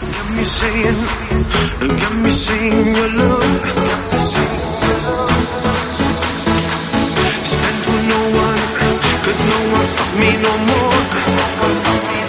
Got me saying your love, got me saying your love. Stand for no one, 'cause no one stop me no more, 'cause no one stop me.